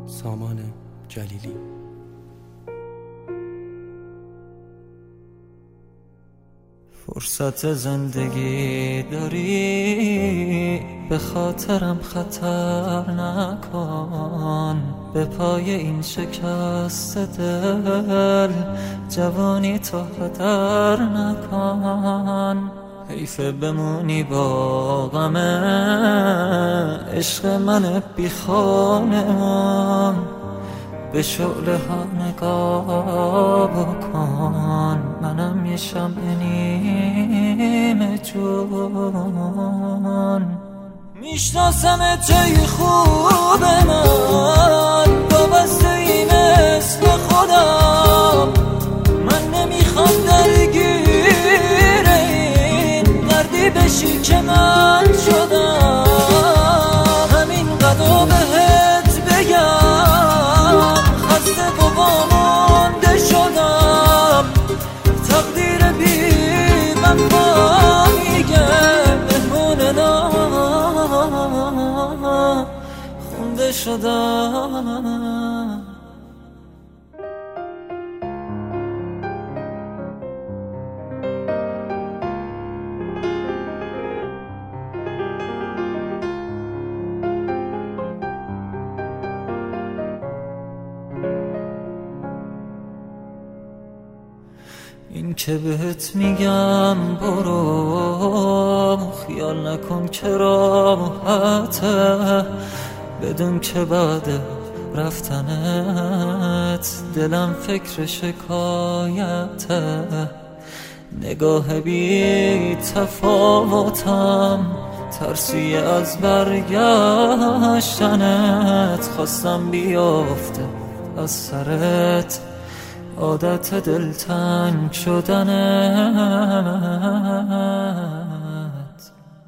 سامان جلیلی. فرصت زندگی داری، به خاطرم خطر نکن. به پای این شکست دل جوانی تو هدر نکن. حیفه بمونی با غم عشق من بی خانمان. به شعله ها نگاه بکن، منم یه شمع نیمه جون. میشناسم توی خوب من، وابسته ای مثل خودم. من نمیخوام درگیر این دردی بشی که من شدم. همین قدر بهت بگم، خسته و وامونده شدم. تقدیر بی وفا میگه مهمون خونده شدم. این که بهت میگم برو، خیال نکن که راحته. بدون که بعد رفتنت دلم فکر شکایته. نگاه بی تفاوتم، ترسی از برگشتنت. خواستم بیافته از سرت عادت دلتنگ شدنت.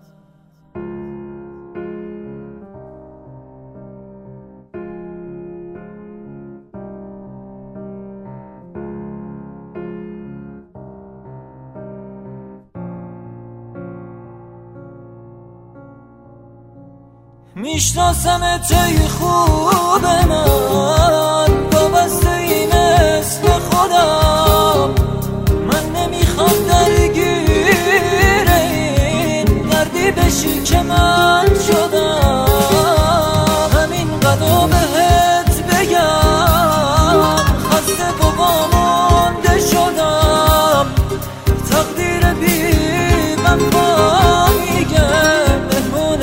میشناسم توی خوب من، وابسته ای مثل خودم. من نمیخوام درگیر این دردی بشی که من شدم. همین قدر بهت بگم، خسته و وامونده شدم. تقدیر بی وفا میگه مهمون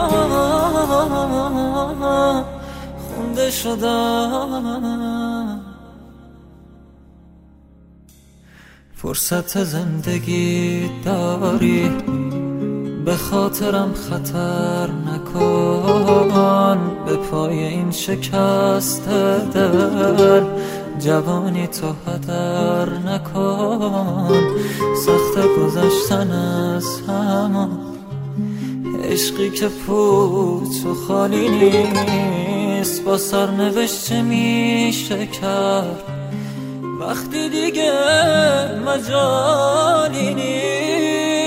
خونده شدم. فرصت زندگی داری، به خاطرم خطر نکن. به پای این شکست دل جوانی تو هدر نکن. سخت گذشتن از همان عشقی که پوچ و خالی نیست. با سرنوشت چه میشه کرد وقتی دیگه مجالی نیست.